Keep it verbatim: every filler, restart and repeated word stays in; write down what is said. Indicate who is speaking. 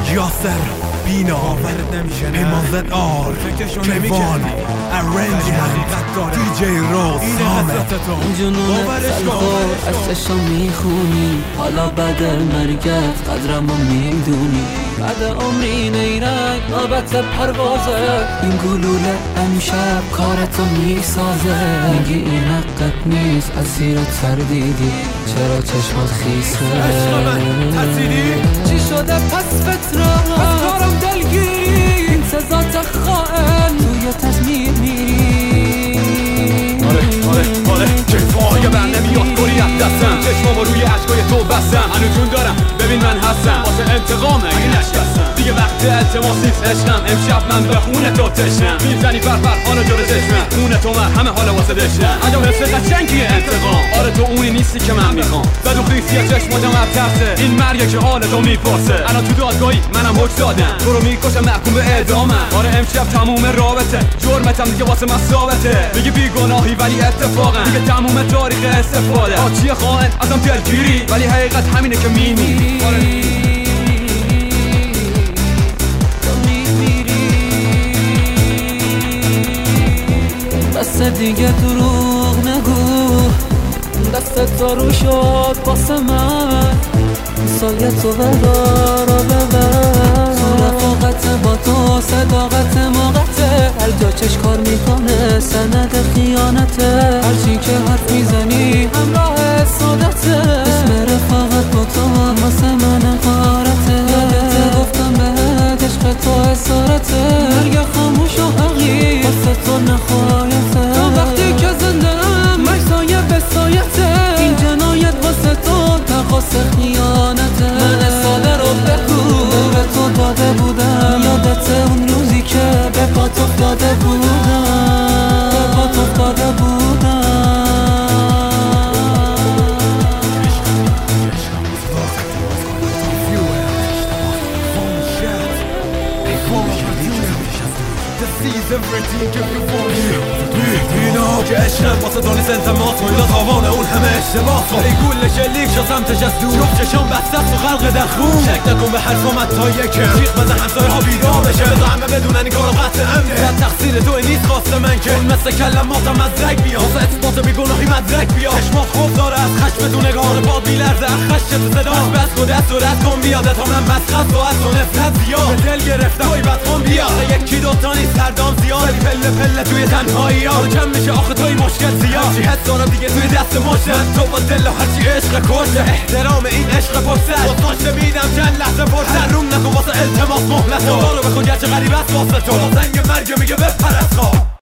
Speaker 1: یاسر بینا باورت نمیشه پیمانزد آر کیوان ارنجمنت دی جی روز سامت
Speaker 2: جنون سلخور از چشم میخونی حالا بعد مرگت قدرمو میدونی بعد عمری نیرنگ نابت پروازه این گلوله امشب کارتو میسازه میگی این حقت نیست اسیر تردیدی چرا چشمات خیسه چی شده پس فتران پس کارم دلگیری این سزات خائن توی تصمیم میری
Speaker 3: آره آره آره کفایه بر نمیاد گوری از دستم چشمامو روی عشقای تو بستم هنو جون دارم ببین من هستم واسه انتقام اگه نشکستم دیگه وقت التماسیست عشقم امشب من به خونه تو تشنم میزنی پر پر خانه جور چشمم خونه تو من همه حالا واسه دشنم عجب حس قشنگیه انتقام آره تو اونی نیستی که من میخوام زد و خیسی چشماتم اب ترسه این مرگه که حال تو میپرسه الان تو دادگاهی منم حکم دادم تو رو میکشم محکوم به اعدامم آره امشب تموم رابطه جرمتم دیگه واسه من ثابته میگی بیگناهی ولی اتفاقا دیگه تموم تاریخ استفاده آچی خائن ازم دلگیری ولی حقیقت همینه که میمیری آره
Speaker 2: دست دیگه دروغ نگو دست تو رو شد واسه من سایه تو بدار و ببر تو رفاقت با تو صداقت موقته هر جا چش کار میکنه سند خیانته هرچی که حرف میزنی همراه سادته اسم رفاقت با تو واسه من غارته یادته گفتم بهت عشق تو اسارته مرگ خاموش و حقیق واسه تو نخایته تا وقتی که زندم مش سایه به سایته این جنایت واسه تو تقاس خیانته من ساده رو بگو دل به تو داده بودم یادت اون روزی که به پات افتاده بودم به پات افتاده بودم
Speaker 1: اینا که عشقم واسه تو نیست انتماس و اینا تاوان اون همه اشتباه تو ای گول شلیک شو سمتش از دور جفت چشم بسته و خلق در خون شک نکن به حرفم تا یکم جیغ بزن همسایه ها بیدار بشه بزا همه بدونن این کارو قطع امنه زد تقصیر تو نیست خواسته من که اون مثل کلماتم مدرک بیا واسه اثبات بیگناهی مدرک بیا چشمات خوب داره از خشم تو نگاه باد میلرزه از خشم تو صدا بس خود از صورت کن بیاده تا من بس خست و از تو نفرت زیاد به دل گرفته توی بدخون بیا یکی دوتا نیست هر دام زیاد پله پله توی تنهایی ها کم میشه آخه توی مشکل زیاد چی حس دارم دیگه توی دست مشتم تو با دل و هرچی عشق کشته احترام این عشق پشته واسه میدم چند لحظه فرصت روم نکن واسه التماس مهلت رو بخون گرچه غریب است واسه تو زنگ مرگ میگه بپر از خواب